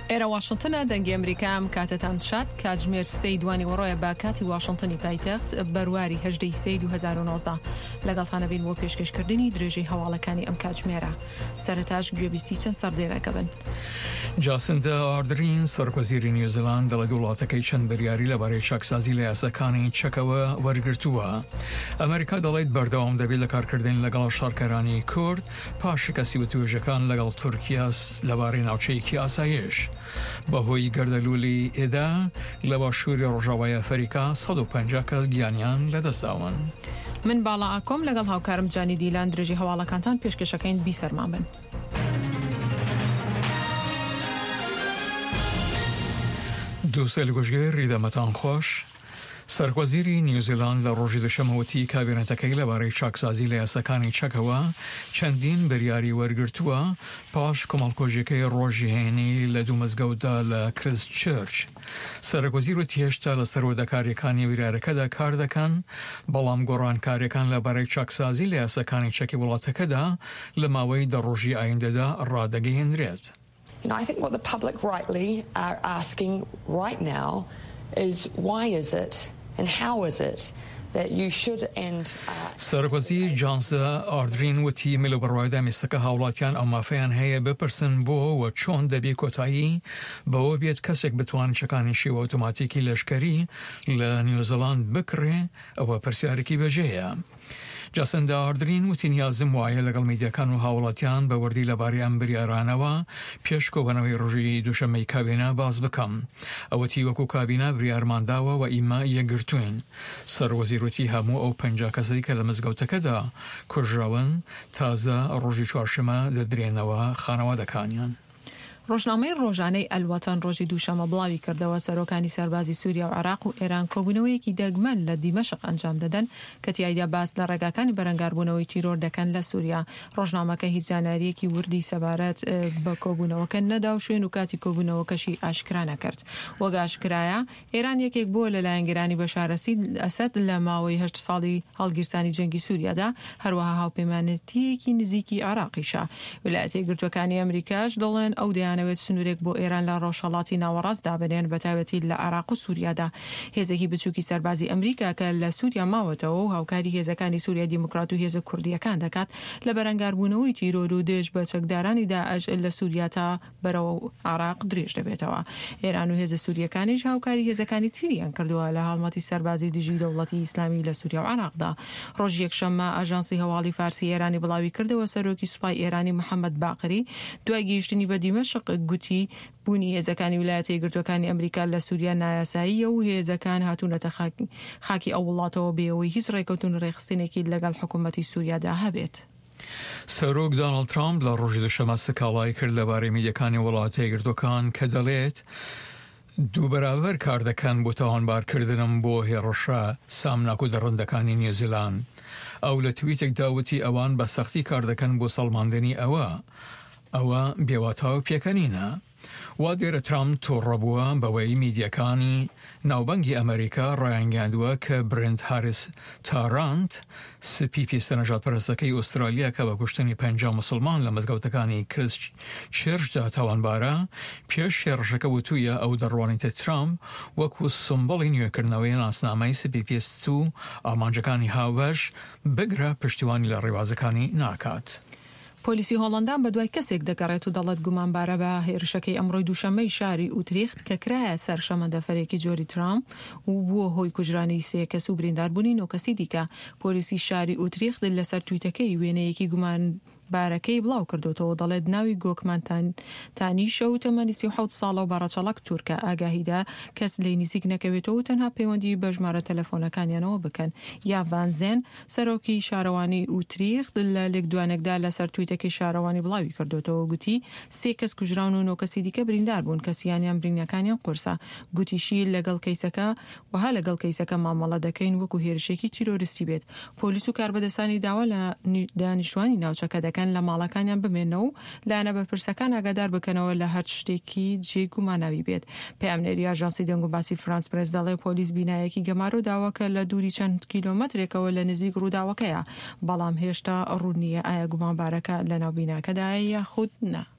ئێرە واشنتنە دەنگی ئەمریکام کاتتان شات کاتژمێر 3 دوانی وەڕۆیە با کاتی واشنتنی پایتەخت بەرواری 18 سەی 2019 لەگەڵتانە بین بۆ پێشکەشکردنی درێژەی هەواڵەکانی ئەم کاتژمێرە. سەرەتاش گوێبیستی چەند سەردێڕەکە بن. جاسندا ئاردرین سەرۆکوەزیری نیوزیلاند دەڵێت وڵاتەکەی چەند بریاری لەبارەی چاکسازی لە یاساکانی چەکەوە وەرگرتووە. ئەمریکا دەڵێت بەردەوام دەبێت لە کارکردن لەگەڵ شارکەرانی کورد پاش شکستی وتوێژەکان لەگەڵ تورکیاس لەبارەی ناوچەیەکی ئاسایش. بەهۆی گەردەلوولی ئێدا لە باشووری ڕۆژاوای ئەفریقا 150 کەس گیانیان لەدەستداون. من باڵا ئاکۆم لەگەڵ هاوکارم جانی دیلان درێژی هەواڵەکانتان پێشکەشەکەین بیسەرمان بن. دووسێ لە گۆژگەی ڕیدەمەتان خۆش. سەرۆکوەزیری نیوزیلاند لە ڕۆژی دووشەمەوەتی کابینەتەکەی لەبارەی چاکسازی لە یاساکانی چەکەوە چەندین بریاری وەرگرتووە پاش کۆمەڵکۆژیەکەی ڕۆژی هێنی لە دوو مزگەوتدا لە کریستچێرچ. سەرۆکوەزیر وتی هێشتا لە سەرۆدەکاریەکانی ویرارەکەدا کار دەکەن، بەڵام گۆڕانکاریەکان لەبارەی چاکسازی لە یاساکانی چەکی وڵاتەکەدا لە ماوەی دەڕۆژی ئایندەدا ڕادەگەیەندرێت. I think what the public rightly are asking right now is why is it and how is it that you should end سەرۆکوەزیر جانسدا ئاردرین وتی میلۆبەڕوایدا میستەکە هاوڵاتیان ئەمافەیان هەیە بپرسن بۆ و چۆن دەبێ کۆتایی بەوە بێت کەسێک بتوان چەکانیشی و ئۆتۆماتیکی لەشکەری لە نیوزیلاند بکڕێ ئەوە پرسیارێکی بەجێیە. جاسندا ئاردرین وتی نیازم وایە لەگەڵ میدیاکان و هاوڵاتیان بە وردی لەبارەی ئەم بریارانەوە پێش کۆبنەوەی ڕۆژی دووشەمەی کابینە باز بکەم. ئەوەتی وەکو کابینە بریارمانداوە و ئیمە یەکگرتوین. سەرۆکوەزیر وتی هەموو ئەو 50 کەسەی کە لە مزگەوتەکەدا کوژراون تازە ڕۆژی چوارشەمە دەدرێنەوە خانەوادەکانیان. ڕۆژنامەی ڕۆژانەی ئەلوەتەن ڕۆژی دووشەمە بڵاوی کردەوە سەرۆکانی سەربازی سووریا و عێراق و ئێران کۆبوونەوەیەکی دەگمەن لە دیمەشق ئەنجام دەدەن کە تیایدا باس لە ڕێگاکانی بەرەنگاربوونەوەی تیرۆر دەکەن لە سووریا. ڕۆژنامەکە هیچ زانیاریەکی وردی سەبارەت بە کۆبوونەوەکە نەدا و شوێن و کاتی کۆبوونەوەکەشی ئاشکرا نەکرد. وەک ئاشکرایە ئێران یەکێک بووە لەلایەنگەرانی بەشار ئەسەد لە ماوەی 8 ساڵی هەڵگیرسانی جەنگی سووریادا، هەروەها هاوپەیمانەتیەکی نزیکی عێراقیشە. ویلایەتە یەکگرتووەکانی ئەمریکاش دەڵێن ئەو دەیانەوێت سنوورێک بۆ ئێران لە ڕۆژهەڵاتی ناوەڕاست دابنێن بەتایبەتی لە عێراق و سووریادا. هێزێکی بچووکی سەربازی ئەمریکا کە لە سووریا ماوەتەوە و هاوکاری هێزەکانی سووریا دیموکرات و هێزە کوردیەکان دەکات لە بەرەنگاربوونەوەی تیرۆر و دێژ بە چەکدارانی داعش لە سووریا تا بەرەوە عێراق درێژ دەبێتەوە. ئێران و هێزە سووریەکانیش هاوکاری هێزەکانی تریان کردووە لە هەڵمەتی سەربازی دژی دەوڵەتی ئیسلامی لە سووریا و عێراقدا. ڕۆژی یەکشەممە ئاژانسی هەواڵی فارسی ئێرانی بڵاوی کردەوە سەرۆکی سوپای ئێرانی محەممەد باقری دوای گەیشتنی بە دیمەشق گوتی بوونی هێزەکانی ویلایەتە یەکگرتووەکانی ئەمریکا لە سووریا نایاساییە و هێزەکان هاتوونەتە خاکی ئەو وڵاتەوە بێەوەی هیچ ڕێکەوتون ڕێخستنێکی لەگەڵ حکوومەتی سووریادا هەبێت. سەرۆک دۆناڵد ترامپ لە ڕۆژی دووشەمە سکاڵای کرد لەبارەی میدیاکانی وڵاتە یەکگرتووەکان کە دەڵێت دوو بەرابەر کار دەکەن بۆ تاوانبارکردنم بۆ هێڕەشە سامناک و دەڕندەکانی نیوزیلاند. ئەو لە تویتێکدا وتی ئەوان بە سەختی کار دەکەن بۆ سەڵماندنی ئەوە بێواتاو پێکەنینە. وا دیێرە ترامپ تووڕەبووە بەوەی میدیاکانی ناوبەنگی ئەمریکا ڕایانگەاندووە کە برند هاریس تارانت سپی پیسەنەژاد پەرستەکەی ئوسترالیا کە بە کوشتنی 50 مسلمان لە مزگەوتەکانی کریستچێرچدا تاوانبارە پێش هێرشەکە وتوویە ئەو دەڕوانیتە ترامپ وەکو سمبڵی نوێکردنەوەی ناسنامەی سپی پێست و ئامانجەکانی هاوبەش بگرە پشتیوانی لە ڕێوازەکانی ناکات. پۆلیسی هۆڵەندان بە دوای کەسێک دەگەڕێت و دەڵێت گومانبارە بە هێرشەکەی ئەمڕۆی دووشەمەی شاری ئوتریخت کە کرایە سەر شەمەندەفەرێکی جۆری ترامپ و بووە هۆی کوژرانی 3 کەس و برینداربوونی 9 کەسی دیکە. پۆلیسی شاری ئوتریخت لەسەر تویتەکەی وێنەیەکی بارەکەی بڵاو کردوتەوە دەڵێت ناوی گۆکمانتانی شەو تەمەنی 37 ساڵە و باڕەچەڵک تورکە ئاگاهیدا کەس لێی نزیک نەکەوێتەوە تەنها پەیوەندی بە ژمارە تەلەفۆنەکانیانەوە بکەن. یا ڤانزێن سەرۆکی شارەوانی ئوتریخت لە لێکدوانێکدا لەسەر تویتەکەی شارەوانی بڵاوی کردوتەوە گوتی 3 کەس کوژراون و 9 کەسی دیکە بریندار بوون، کەسیانیان برینەکانیان قورسە. گوتیشی لەگەڵ کەیسەکە وها لەگەڵ کەیسەکە مامەڵە دەکەین وەکو هێرشێکی تیرۆریستی بێت. پۆلیس و کاربەدەستانی داوا لە دانیشتوانی ناوچەکە لە ماڵەکانیان بمێنەوە و لایەنە بەرپرسەکان ئاگادار بکەنەوە لە هەر شتێکی جێگوماناوی بێت. پەیامنێری ئاژانسی دەنگ و باسی فرانس پرێس دەڵێ پۆلیس بینایەکی گەمارۆ داواکە لە دووری چەند کیلۆمەترێکەوە لە نزیک ڕووداوەکەیە، بەڵام هێشتا ڕوو نییە ئایا گومانبارەکە لە ناو بیناکەدایە یاخود نا.